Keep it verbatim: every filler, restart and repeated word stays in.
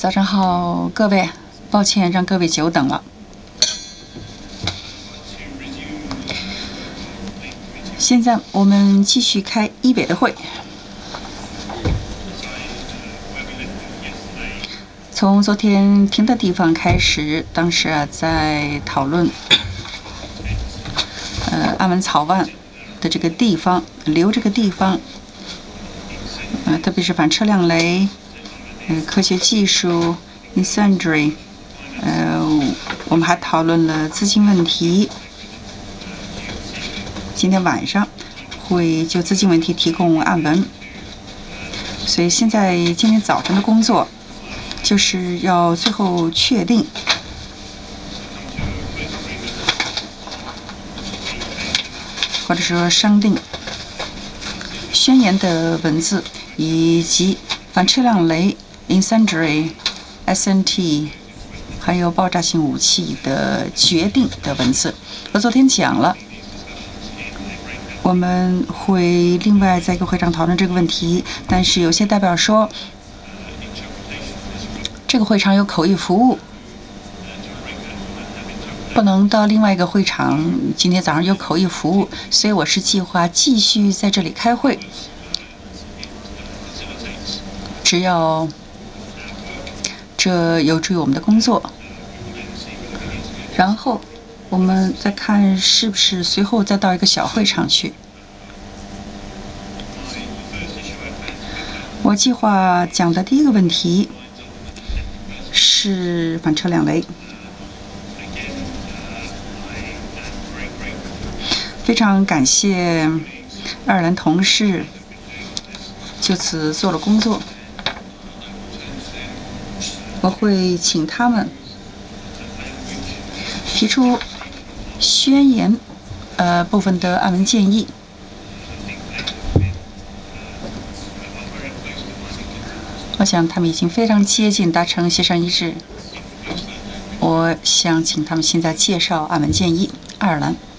早上好，各位，抱歉让各位久等了。现在我们继续开一委的会。从昨天停的地方开始，当时啊在讨论呃阿文草案的这个地方，留这个地方，呃特别是反车辆雷。呃，科学技术 incendiary， 呃，我们还讨论了资金问题。今天晚上会就资金问题提供案文，所以现在今天早晨的工作就是要最后确定或者说商定宣言的文字，以及反车辆雷 incendiary、S N T， 还有爆炸性武器的决定的文字。我昨天讲了，我们会另外在一个会上讨论这个问题，但是有些代表说，这个会场有口译服务，不能到另外一个会场。今天早上有口译服务，所以我是计划继续在这里开会。只要这有助于我们的工作，然后我们再看是不是随后再到一个小会场去。我计划讲的第一个问题是反车辆雷。非常感谢爱尔兰同事就此做了工作，我会请他们提出宣言呃部分的案文建议。我想他们已经非常接近达成协商一致。我想请他们现在介绍案文建议。爱尔兰。